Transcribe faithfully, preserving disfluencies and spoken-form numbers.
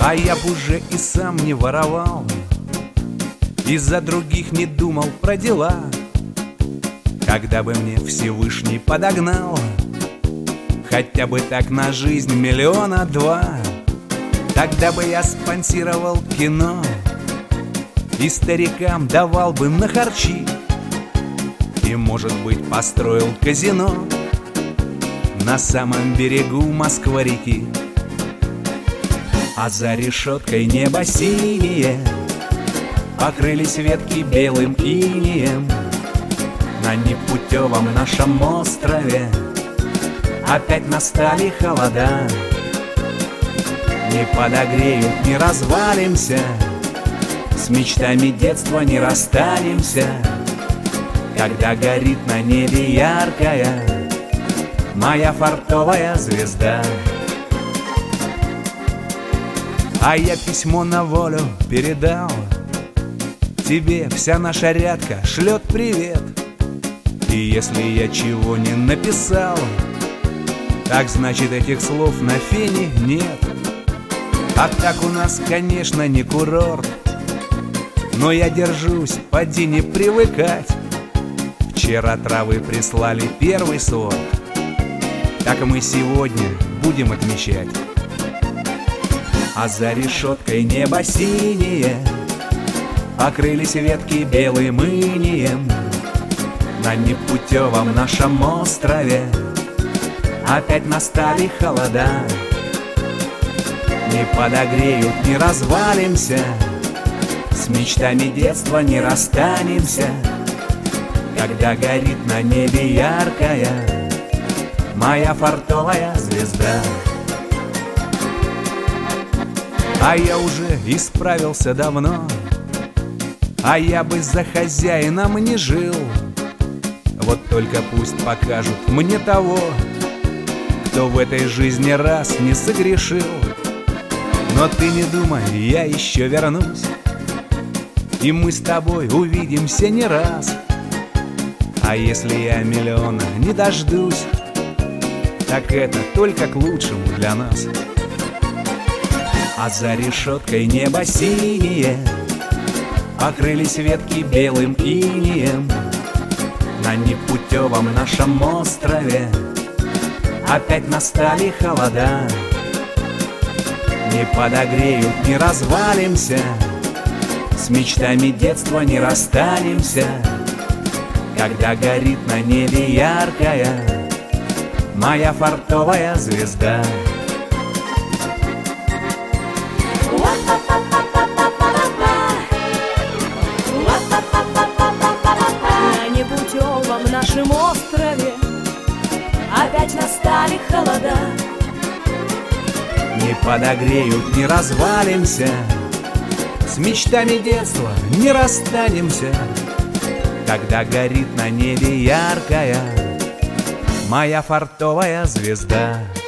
А я б уже и сам не воровал, и за других не думал про дела, когда бы мне Всевышний подогнал хотя бы так на жизнь миллиона два. Тогда бы я спонсировал кино и старикам давал бы на харчи, и, может быть, построил казино на самом берегу Москва-реки. А за решеткой небо синее, покрылись ветки белым инеем. На непутевом нашем острове опять настали холода. Не подогреют, не развалимся, с мечтами детства не расстанемся, когда горит на небе яркая моя фартовая звезда. А я письмо на волю передал, тебе вся наша рядка шлет привет. И если я чего не написал, так значит этих слов на фене нет. А так у нас, конечно, не курорт, но я держусь, поди не привыкать. Вчера травы прислали первый сорт, так мы сегодня будем отмечать. А за решеткой небо синее, покрылись ветки белым инеем. На непутевом нашем острове опять настали холода. Не подогреют, не развалимся, с мечтами детства не расстанемся, когда горит на небе яркая моя фартовая звезда. А я уже исправился давно, а я бы за хозяином не жил. Вот только пусть покажут мне того, кто в этой жизни раз не согрешил. Но ты не думай, я еще вернусь, и мы с тобой увидимся не раз. А если я миллиона не дождусь, так это только к лучшему для нас. А за решеткой небо синее, покрылись ветки белым инеем. На непутевом нашем острове опять настали холода. Не подогреют, не развалимся, с мечтами детства не расстанемся, когда горит на небе яркая моя фартовая звезда. На непутевом нашем острове опять настали холода. Не подогреют, не развалимся, с мечтами детства не расстанемся, когда горит на небе яркая моя фартовая звезда.